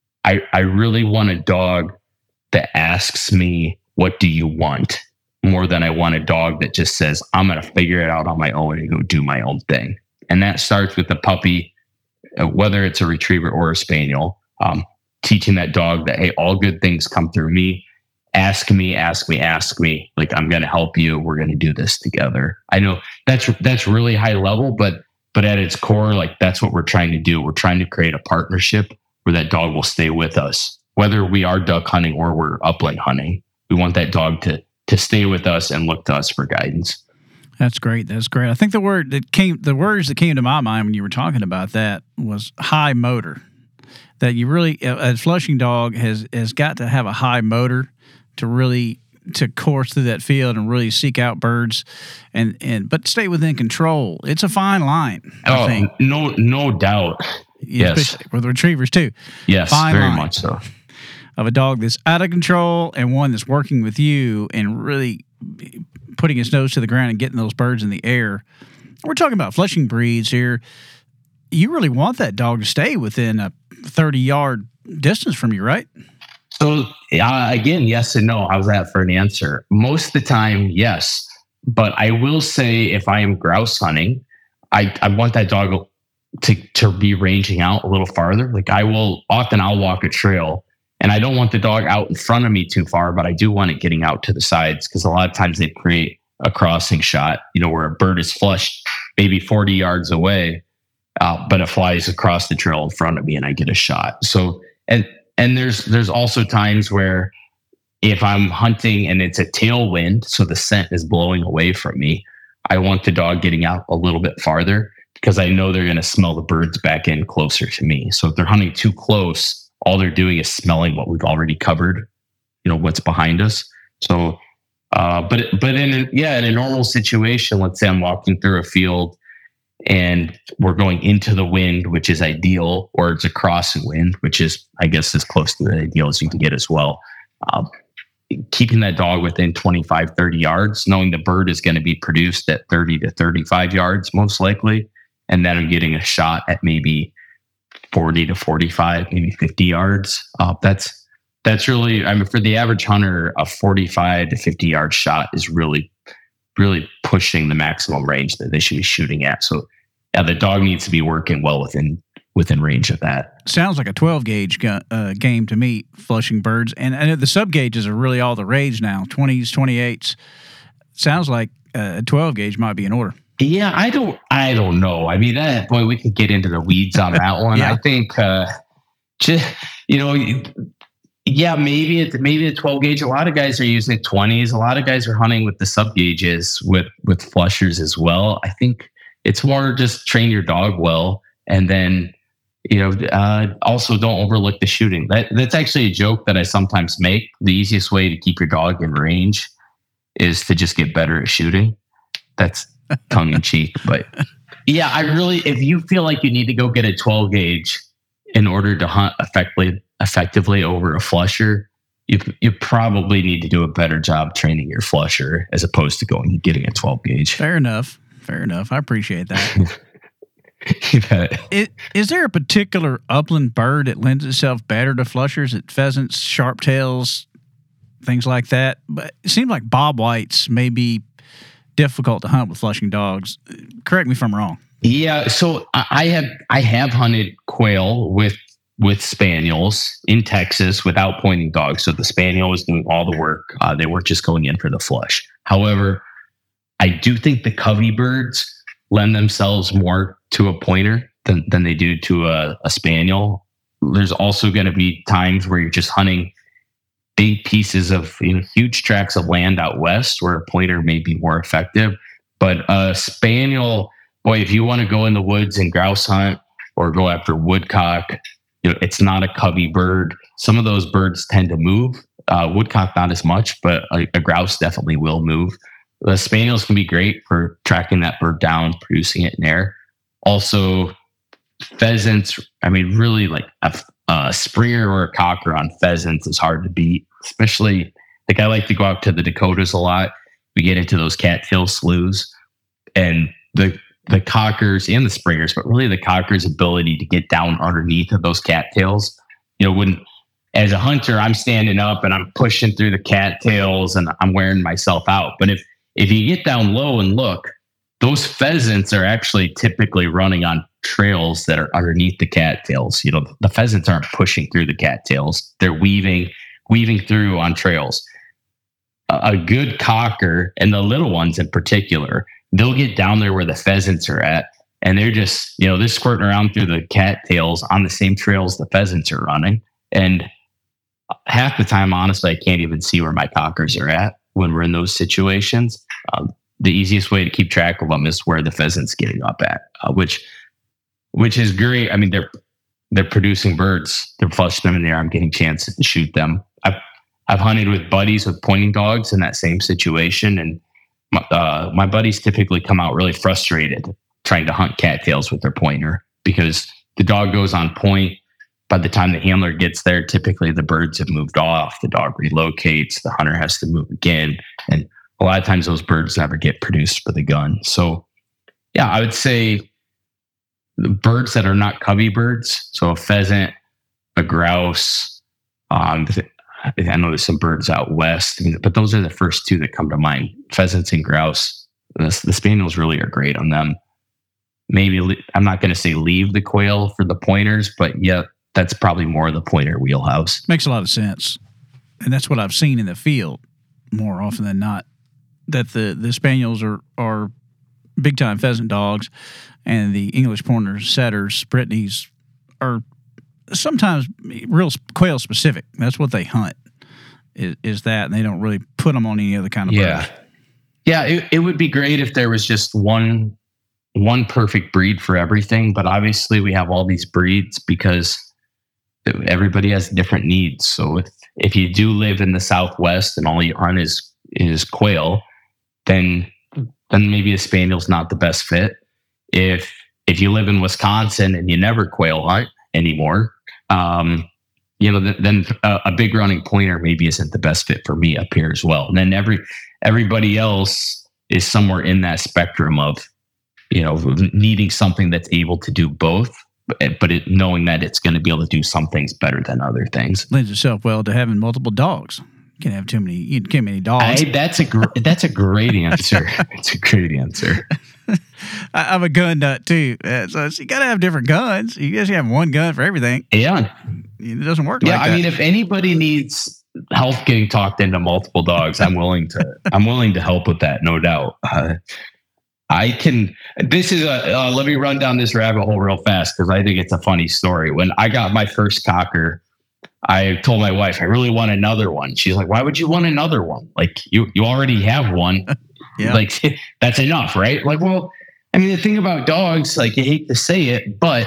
I I really want a dog that asks me, "What do you want?" more than I want a dog that just says, "I'm going to figure it out on my own and go do my own thing." And that starts with the puppy, whether it's a retriever or a spaniel, um, teaching that dog that, hey, all good things come through me. Ask me, ask me, ask me. Like, I'm going to help you. We're going to do this together. I know that's that's really high level, but but at its core, like, that's what we're trying to do. We're trying to create a partnership where that dog will stay with us, whether we are duck hunting or we're upland hunting. We want that dog to to stay with us and look to us for guidance. That's great. That's great. I think the word that came, the words that came to my mind when you were talking about that was high motor. That you really, a flushing dog has has got to have a high motor to really to course through that field and really seek out birds, and and but stay within control. It's a fine line. I oh, think. no, no doubt. Yeah, yes, with retrievers too. Yes, fine very line much so. Of a dog that's out of control and one that's working with you and really putting his nose to the ground and getting those birds in the air. We're talking about flushing breeds here. You really want that dog to stay within a thirty-yard distance from you, right? So, uh, again, yes and no. How's that for an answer? Most of the time, yes. But I will say, if I am grouse hunting, I, I want that dog to, to be ranging out a little farther. Like, I will, often I'll walk a trail, and I don't want the dog out in front of me too far, but I do want it getting out to the sides, because a lot of times they create a crossing shot, you know, where a bird is flushed maybe forty yards away, uh, but it flies across the trail in front of me and I get a shot. So, and and there's there's also times where if I'm hunting and it's a tailwind, so the scent is blowing away from me, I want the dog getting out a little bit farther. because I know they're going to smell the birds back in closer to me. So if they're hunting too close, all they're doing is smelling what we've already covered, you know, what's behind us. So, uh, but, but in, a, yeah, in a normal situation, let's say I'm walking through a field and we're going into the wind, which is ideal, or it's a crossing wind, which is, I guess, as close to the ideal as you can get as well. Um, keeping that dog within twenty-five, thirty yards, knowing the bird is going to be produced at thirty to thirty-five yards, most likely. And then I'm getting a shot at maybe forty to forty-five, maybe fifty yards. Uh, that's, that's really, I mean, for the average hunter, a forty-five to fifty yard shot is really, really pushing the maximum range that they should be shooting at. So yeah, the dog needs to be working well within within range of that. Sounds like a twelve gauge gu- uh, game to me, flushing birds. And I know the sub gauges are really all the rage now, twenties, twenty-eights. Sounds like uh, a twelve gauge might be in order. Yeah, I don't, I don't know. I mean, that, boy, we could get into the weeds on that one. Yeah. I think, uh, just, you know, yeah, maybe it's maybe a twelve gauge. A lot of guys are using twenties. A lot of guys are hunting with the sub gauges with with flushers as well. I think it's more just train your dog well, and then, you know, uh, also don't overlook the shooting. That that's actually a joke that I sometimes make. The easiest way to keep your dog in range is to just get better at shooting. That's tongue in cheek, but yeah, I really, if you feel like you need to go get a twelve gauge in order to hunt effectively, effectively over a flusher, you you probably need to do a better job training your flusher as opposed to going and getting a twelve gauge. Fair enough. Fair enough. I appreciate that. You bet. It, is there a particular upland bird that lends itself better to flushers? At pheasants, sharptails, things like that? But it seems like bobwhites may be difficult to hunt with flushing dogs. Correct me if I'm wrong. Yeah, so I have I have hunted quail with with spaniels in Texas without pointing dogs. So the spaniel was doing all the work. Uh, they weren't just going in for the flush. However, I do think the covey birds lend themselves more to a pointer than, than they do to a, a spaniel. There's also going to be times where you're just hunting big pieces of, you know, huge tracts of land out west where a pointer may be more effective. But a spaniel, boy, if you want to go in the woods and grouse hunt or go after woodcock, you know, it's not a covey bird. Some of those birds tend to move. Uh, woodcock not as much, but a, a grouse definitely will move. The spaniels can be great for tracking that bird down, producing it in air. Also, pheasants, I mean, really like a, a springer or a cocker on pheasants is hard to beat, especially, like, I like to go out to the Dakotas a lot. We get into those cattail sloughs, and the the cockers and the springers, but really the cockers' ability to get down underneath of those cattails. You know, when as a hunter, I'm standing up and I'm pushing through the cattails and I'm wearing myself out. But if if you get down low and look, those pheasants are actually typically running on trails that are underneath the cattails. You know, the pheasants aren't pushing through the cattails; they're weaving weaving through on trails. A, a good cocker, and the little ones in particular, they'll get down there where the pheasants are at, and they're just, you know, they're squirting around through the cattails on the same trails the pheasants are running. And half the time, honestly, I can't even see where my cockers are at when we're in those situations. Um, the easiest way to keep track of them is where the pheasant's getting up at, uh, which which is great. I mean, they're they're producing birds. They're flushing them in the air. I'm getting chances to shoot them. I've I've hunted with buddies with pointing dogs in that same situation, and my, uh, my buddies typically come out really frustrated trying to hunt cattails with their pointer because the dog goes on point. By the time the handler gets there, typically the birds have moved off. The dog relocates. The hunter has to move again, and a lot of times those birds never get produced for the gun. So, yeah, I would say the birds that are not covey birds, so a pheasant, a grouse. Um, I know there's some birds out west, but those are the first two that come to mind: pheasants and grouse. The, the spaniels really are great on them. Maybe I'm not going to say leave the quail for the pointers, but yeah, that's probably more the pointer wheelhouse. Makes a lot of sense, and that's what I've seen in the field more often than not. That the, the spaniels are are big time pheasant dogs, and the English pointers, setters, Brittany's are sometimes real quail specific. That's what they hunt. Is, is that, and they don't really put them on any other kind of yeah. bird. Yeah, it, it would be great if there was just one one perfect breed for everything, but obviously we have all these breeds because everybody has different needs. So if, if you do live in the Southwest and all you hunt is is quail, then then maybe a spaniel's not the best fit. If if you live in Wisconsin and you never quail hunt anymore, um, you know, th- then a, a big running pointer maybe isn't the best fit for me up here as well. And then every everybody else is somewhere in that spectrum of, you know, needing something that's able to do both, but, but it, knowing that it's going to be able to do some things better than other things. Lends itself well to having multiple dogs. You can't have too many. You can't have many dogs. I, that's a gr- that's a great answer. It's a great answer. I, I'm a gun nut too, uh, so you got to have different guns. You just have one gun for everything. Yeah, it doesn't work. Yeah, like I that. mean, if anybody needs help getting talked into multiple dogs, I'm willing to. I'm willing to help with that, no doubt. Uh, I can. This is a. Uh, let me run down this rabbit hole real fast because I think it's a funny story. When I got my first cocker, I told my wife I really want another one. She's like, "Why would you want another one? Like you, you already have one. Yeah. Like that's enough, right?" Like, well, I mean, the thing about dogs, like you hate to say it, but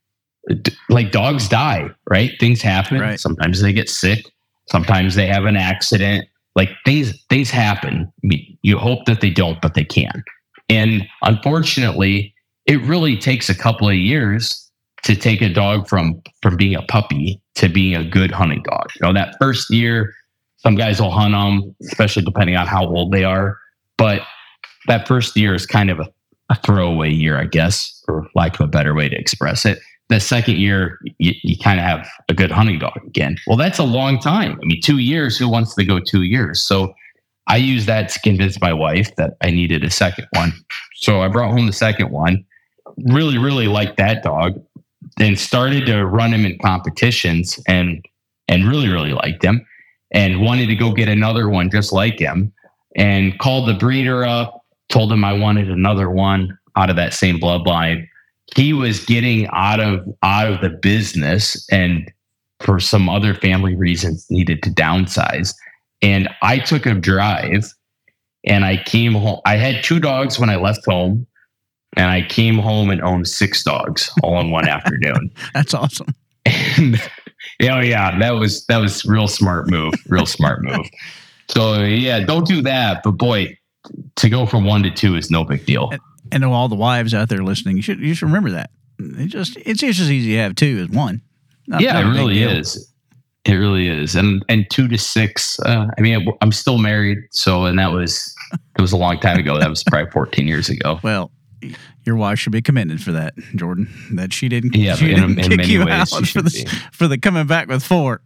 like dogs die, right? Things happen. Right. Sometimes they get sick. Sometimes they have an accident. Like things, things happen. I mean, you hope that they don't, but they can. And unfortunately, it really takes a couple of years to take a dog from from being a puppy to being a good hunting dog. You know, that first year, some guys will hunt them, especially depending on how old they are. But that first year is kind of a, a throwaway year, I guess, for lack of a better way to express it. The second year, you, you kind of have a good hunting dog again. Well, that's a long time. I mean, two years, who wants to go two years? So I used that to convince my wife that I needed a second one. So I brought home the second one, really, really liked that dog, then started to run him in competitions and and really, really liked him and wanted to go get another one just like him and called the breeder up, told him I wanted another one out of that same bloodline. He was getting out of out of the business and for some other family reasons needed to downsize. And I took a drive and I came home. I had two dogs when I left home and I came home and owned six dogs all in one afternoon. That's awesome. And oh yeah, that was that was real smart move, real smart move. So yeah, don't do that. But boy, to go from one to two is no big deal. And, and to all the wives out there listening, you should you should remember that. It just it's just as easy to have two as one. Not, yeah, not it really deal. is. It really is. And and two to six. Uh, I mean, I'm still married, so and that was it was a long time ago. That was probably fourteen years ago. Well, your wife should be commended for that, Jordan. That she didn't, yeah, she in, didn't in kick many you ways, out she for the be. for the coming back with four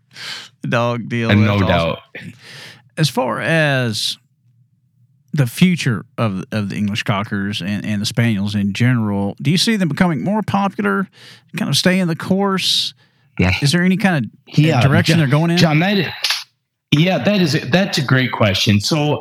dog deal. And That's no awesome. doubt. As far as the future of of the English Cockers and, and the Spaniels in general, do you see them becoming more popular? Kind of stay in the course? Yeah. Is there any kind of Yeah, direction John, they're going in? John, that is, yeah, that is that's a great question. So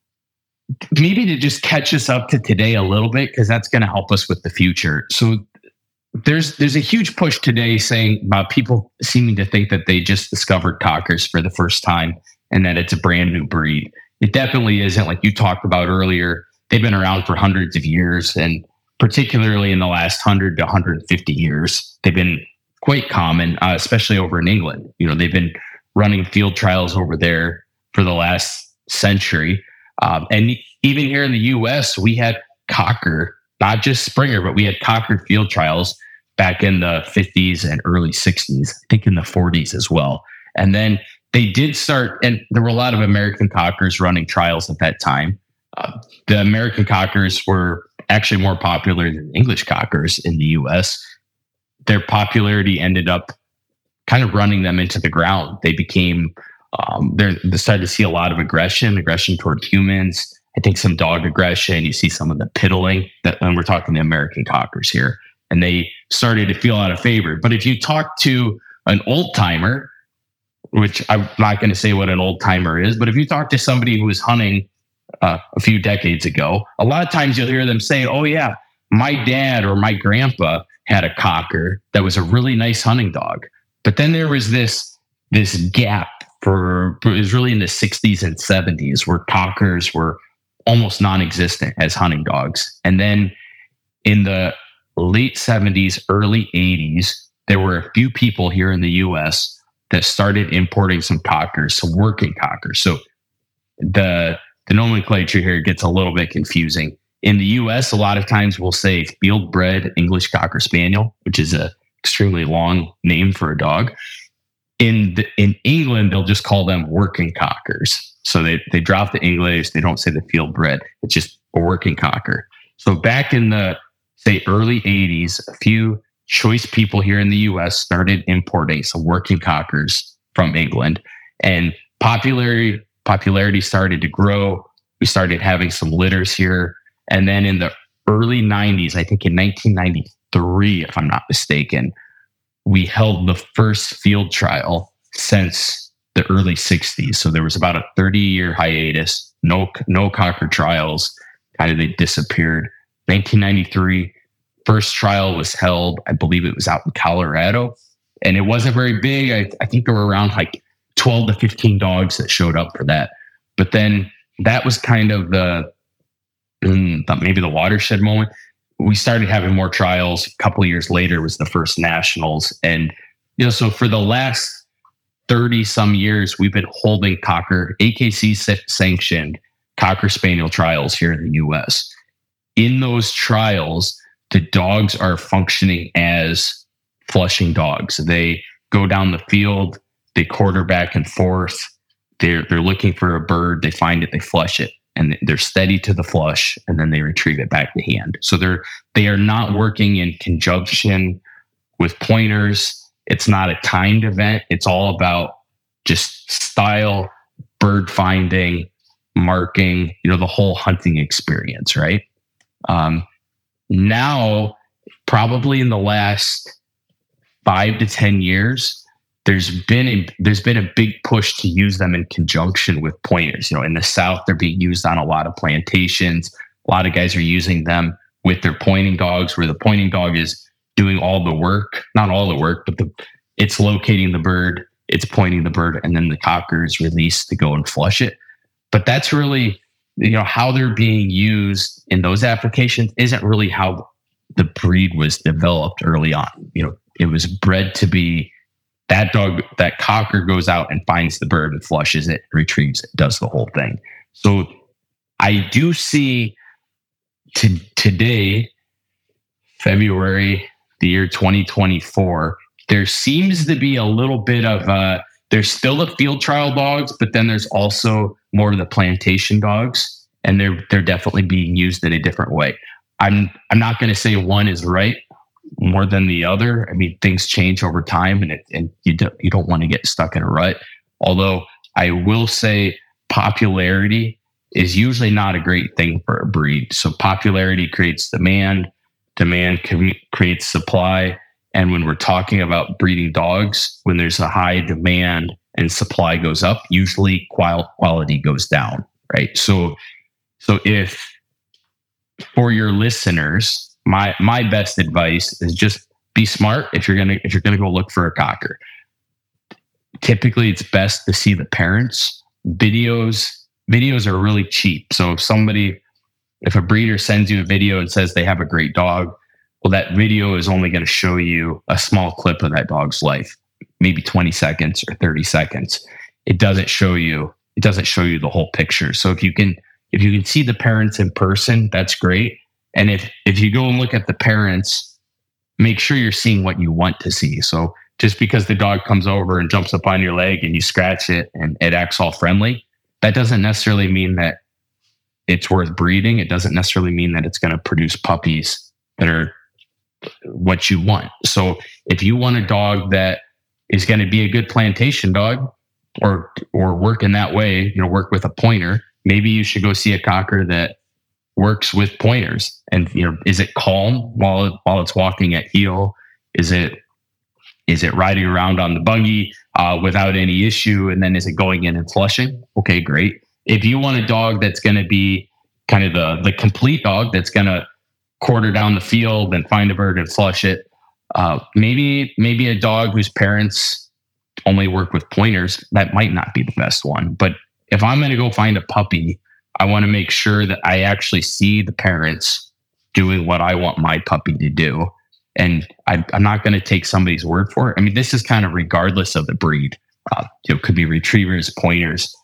maybe to just catch us up to today a little bit, because that's going to help us with the future. So there's there's a huge push today saying about people seeming to think that they just discovered cockers for the first time and that it's a brand new breed. It definitely isn't. Like you talked about earlier, they've been around for hundreds of years, and particularly in the last one hundred to one hundred fifty years, they've been quite common, uh, especially over in England. You know, they've been running field trials over there for the last century. Um, and even here in the U S, we had cocker, not just Springer, but we had cocker field trials back in the fifties and early sixties, I think in the forties as well. And then they did start, and there were a lot of American cockers running trials at that time. Uh, the American cockers were actually more popular than English cockers in the U S. Their popularity ended up kind of running them into the ground. They became, um, they started to see a lot of aggression, aggression toward humans. I think some dog aggression. You see some of the piddling, that, and we're talking the American cockers here. And they started to feel out of favor. But if you talk to an old timer, which I'm not going to say what an old timer is, but if you talk to somebody who was hunting uh, a few decades ago, a lot of times you'll hear them say, oh yeah, my dad or my grandpa had a cocker that was a really nice hunting dog. But then there was this, this gap for, it was really in the sixties and seventies where cockers were almost non-existent as hunting dogs. And then in the late seventies, early eighties, there were a few people here in the U S that started importing some cockers, some working cockers. So the the nomenclature here gets a little bit confusing. In the U S, a lot of times we'll say field bred English Cocker Spaniel, which is a extremely long name for a dog. In the, in England, they'll just call them working cockers. So they, they drop the English. They don't say the field bred. It's just a working cocker. So back in the, say, early eighties, a few choice people here in the U S started importing some working cockers from England. And popularity, popularity started to grow. We started having some litters here. And then in the early nineties, I think in nineteen ninety-three, if I'm not mistaken, we held the first field trial since the early sixties. So there was about a thirty-year hiatus, no no cocker trials, kind of they disappeared. nineteen ninety-three, first trial was held, I believe it was out in Colorado, and it wasn't very big. I, I think there were around like twelve to fifteen dogs that showed up for that. But then that was kind of the, maybe the watershed moment. We started having more trials. A couple of years later was the first nationals. And, you know, so for the last thirty some years, we've been holding cocker, A K C sanctioned cocker spaniel trials here in the U S. In those trials, the dogs are functioning as flushing dogs. They go down the field, they quarter back and forth. They're, they're looking for a bird. They find it, they flush it. And they're steady to the flush, and then they retrieve it back to hand. So they're they are not working in conjunction with pointers. It's not a timed event. It's all about just style, bird finding, marking, you know, the whole hunting experience, right? Um, now, probably in the last five to ten years, There's been a there's been a big push to use them in conjunction with pointers. You know, in the South, they're being used on a lot of plantations. A lot of guys are using them with their pointing dogs, where the pointing dog is doing all the work, not all the work, but the it's locating the bird, it's pointing the bird, and then the cocker is released to go and flush it. But that's really, you know, how they're being used in those applications isn't really how the breed was developed early on. You know, it was bred to be that dog, that cocker goes out and finds the bird and flushes it, retrieves it, does the whole thing. So I do see to today, February, the year twenty twenty-four, there seems to be a little bit of, uh, there's still the field trial dogs, but then there's also more of the plantation dogs, and they're they're definitely being used in a different way. I'm I'm not going to say one is right more than the other. I mean, things change over time, and it, and you don't you don't want to get stuck in a rut. Although I will say popularity is usually not a great thing for a breed. So popularity creates demand, demand creates supply. And when we're talking about breeding dogs, when there's a high demand and supply goes up, usually quality goes down, right? So, so if for your listeners, my my best advice is just be smart. If you're gonna if you're gonna go look for a cocker, typically it's best to see the parents. Videos videos are really cheap. So if somebody, if a breeder sends you a video and says they have a great dog, well, that video is only going to show you a small clip of that dog's life, maybe twenty seconds or thirty seconds. It doesn't show you, it doesn't show you the whole picture. So if you can, if you can see the parents in person, that's great. And if, if you go and look at the parents, make sure you're seeing what you want to see. So just because the dog comes over and jumps up on your leg and you scratch it and it acts all friendly, that doesn't necessarily mean that it's worth breeding. It doesn't necessarily mean that it's going to produce puppies that are what you want. So if you want a dog that is going to be a good plantation dog, or or work in that way, you know, work with a pointer, maybe you should go see a cocker that works with pointers. And, you know, is it calm while it, while it's walking at heel? Is it is it riding around on the buggy uh, without any issue? And then is it going in and flushing? Okay, great. If you want a dog that's going to be kind of the the complete dog that's going to quarter down the field and find a bird and flush it, uh, maybe maybe a dog whose parents only work with pointers, that might not be the best one. But if I'm going to go find a puppy, I want to make sure that I actually see the parents doing what I want my puppy to do. And I, I'm not going to take somebody's word for it. I mean, this is kind of regardless of the breed. Uh, you know, could be retrievers, pointers.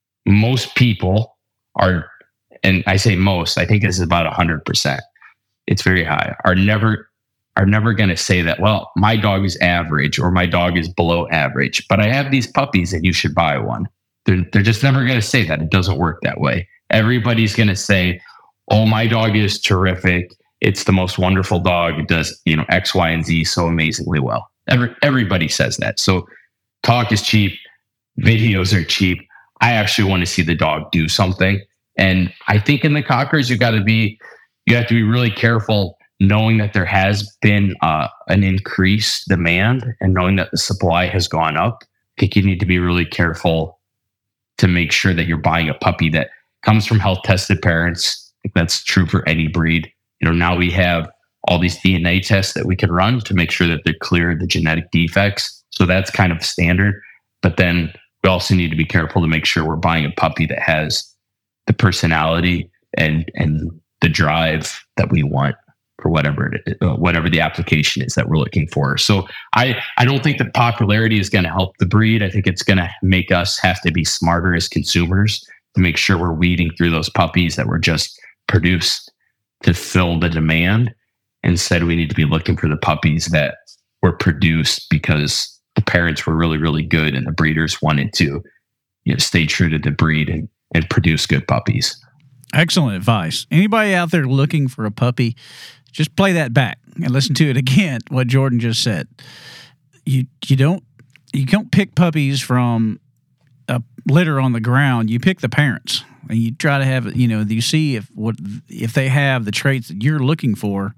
Most people are, and I say most, I think this is about one hundred percent. It's very high. Are never are never going to say that, well, my dog is average or my dog is below average, but I have these puppies and you should buy one. They're, they're just never going to say that. It doesn't work that way. Everybody's going to say, oh, my dog is terrific. It's the most wonderful dog. It does, you know, X, Y, and Z so amazingly well. Every, everybody says that. So talk is cheap. Videos are cheap. I actually want to see the dog do something. And I think in the cockers, you got to be, you have to be really careful knowing that there has been uh, an increased demand and knowing that the supply has gone up. I think you need to be really careful to make sure that you're buying a puppy that comes from health tested parents. I think that's true for any breed. You know, now we have all these D N A tests that we can run to make sure that they're clear of the genetic defects. So that's kind of standard. But then we also need to be careful to make sure we're buying a puppy that has the personality and and the drive that we want for whatever it is, whatever the application is that we're looking for. So I, I don't think that popularity is going to help the breed. I think it's going to make us have to be smarter as consumers to make sure we're weeding through those puppies that were just produced to fill the demand. Instead, we need to be looking for the puppies that were produced because the parents were really, really good and the breeders wanted to, you know, stay true to the breed and, and produce good puppies. Excellent advice. Anybody out there looking for a puppy, just play that back and listen to it again, what Jordan just said. You you don't you don't pick puppies from a litter on the ground. You pick the parents. And you try to have, you know, you see if what if they have the traits that you're looking for.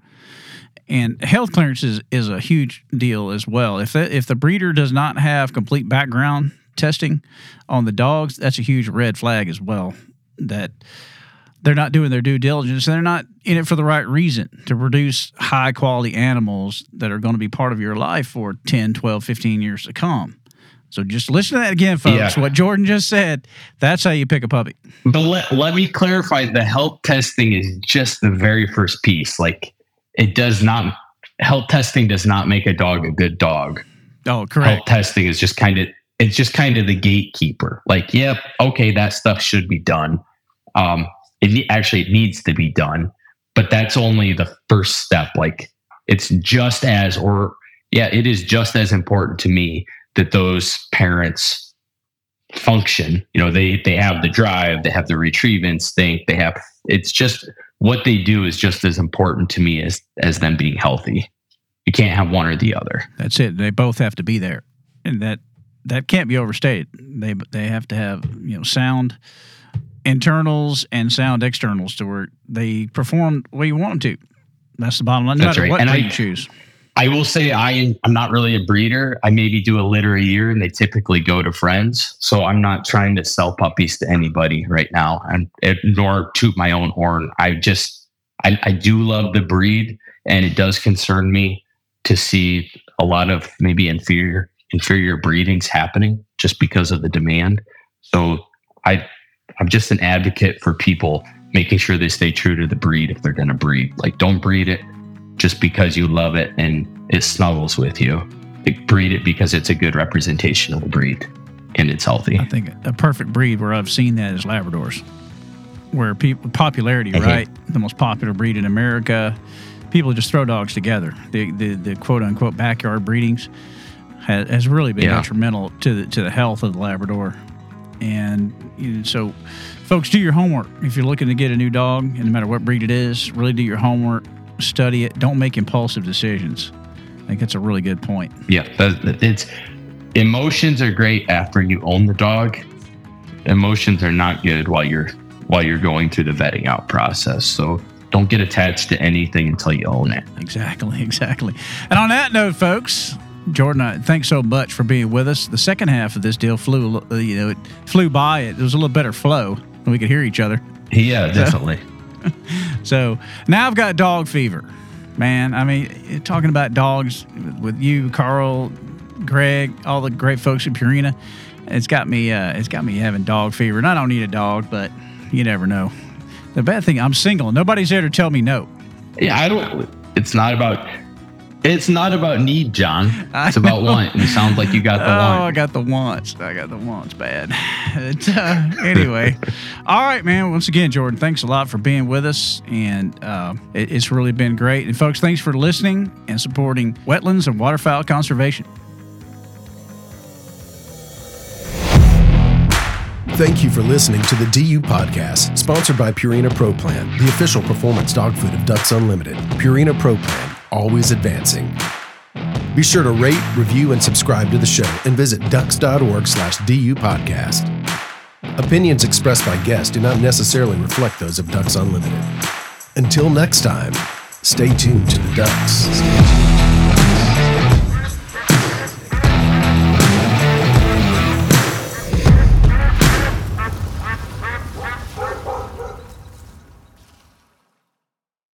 And health clearance is, is a huge deal as well. If the, if the breeder does not have complete background testing on the dogs, that's a huge red flag as well, that they're not doing their due diligence. They're not in it for the right reason, to produce high quality animals that are going to be part of your life for ten, twelve, fifteen years to come. So just listen to that again, folks. Yeah. What Jordan just said, that's how you pick a puppy. But let, let me clarify, the health testing is just the very first piece. Like, it does not, health testing does not make a dog a good dog. Oh, correct. Health testing is just kind of, it's just kind of the gatekeeper. Like, yep, okay, that stuff should be done. Um, it actually it needs to be done, but that's only the first step. Like, it's just as, or yeah, it is just as important to me that those parents function. You know, they they have the drive, they have the retrieve instinct, they have, it's just what they do is just as important to me as as them being healthy. You can't have one or the other. That's it. They both have to be there, and that that can't be overstated. They they have to have, you know, sound internals and sound externals to where they perform the way you want them to. That's the bottom line. No That's matter right. what And breed I, you choose. I will say I, I'm not really a breeder. I maybe do a litter a year, and they typically go to friends. So I'm not trying to sell puppies to anybody right now, and it, nor toot my own horn. I just, I, I do love the breed, and it does concern me to see a lot of maybe inferior inferior breedings happening just because of the demand. So I, I'm just an advocate for people making sure they stay true to the breed if they're going to breed. Like, don't breed it just because you love it and it snuggles with you. Like, breed it because it's a good representation of the breed and it's healthy. I think a perfect breed where I've seen that is Labradors, where people popularity, mm-hmm. right? The most popular breed in America. People just throw dogs together. The the, the quote unquote backyard breedings has, has really been yeah. detrimental to the to the health of the Labrador. And you know, so, folks, do your homework. If you're looking to get a new dog, and no matter what breed it is, really do your homework. Study it. Don't make impulsive decisions. I think that's a really good point. Yeah, it's emotions are great after you own the dog. Emotions are not good while you're while you're going through the vetting out process. So don't get attached to anything until you own it. Exactly, exactly. And on that note, folks, Jordan, thanks so much for being with us. The second half of this deal flew, you know, it flew by. It was a little better flow, and we could hear each other. Yeah, definitely. So, So now I've got dog fever, man. I mean, talking about dogs with you, Carl, Greg, all the great folks at Purina, it's got me. Uh, it's got me having dog fever. And I don't need a dog, but you never know. The bad thing, I'm single. Nobody's there to tell me no. Yeah, I don't. It's not about. It's not about need, John. It's about want. You sound like you got the oh, want. I got the wants. I got the wants bad. It, uh, anyway, all right, man. Once again, Jordan, thanks a lot for being with us, and uh, it, it's really been great. And folks, thanks for listening and supporting wetlands and waterfowl conservation. Thank you for listening to the D U Podcast, sponsored by Purina Pro Plan, the official performance dog food of Ducks Unlimited. Purina Pro Plan, always advancing. Be sure to rate, review, and subscribe to the show, and visit ducks.org slash DU podcast. Opinions expressed by guests do not necessarily reflect those of Ducks Unlimited. Until next time, stay tuned to the Ducks.